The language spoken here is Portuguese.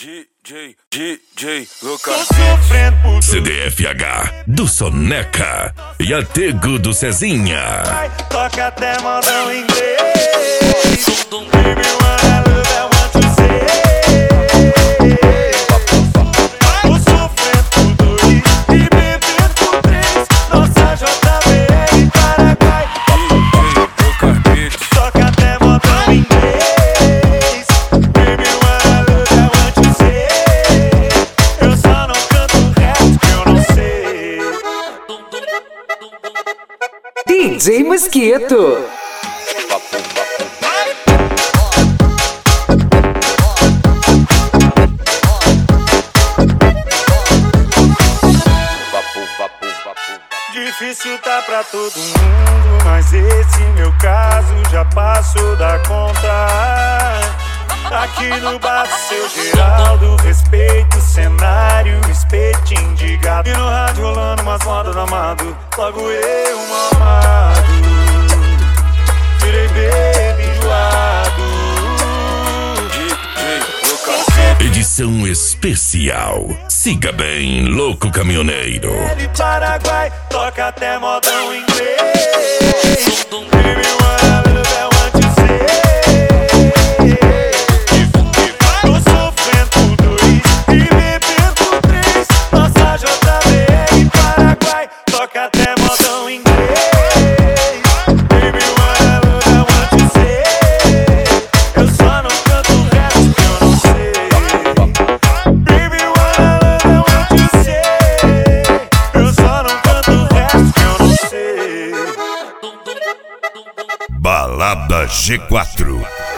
DJ Lucas Beats. CDFH do Soneca e Atego do Cezinha. Toca até modão inglês. Baby, wanna love, I want to say. Tô sofrendo por dois e bebendo por três. Nossa JBL Paraguai. DJ Lucas Beats. Toca até modão inglês. Baby, wanna love, I want to say. Eu só não canto o resto que eu não sei. DJ Mosquito. Difícil tá pra todo mundo, mas esse meu caso já passou da conta. Aqui no bar do seu Geraldo, respeito o cenário, espetinho de gato. E no rádio rolando umas modas do amado, logo eu mamado. Virei baby enjoado. DJ Lucas Beats. Edição especial. Siga bem, louco caminhoneiro. Ele Paraguai, toca até modão inglês. Baby, wanna love, I want to say. Tô sofrendo por dois e bebendo por três. Nossa JBL Paraguai, toca até modão inglês. Baby, wanna love, I want to say. Eu só não canto o resto que eu não sei. Baby, wanna love, I want to say. Eu só não canto o resto que eu não sei. Balada G4.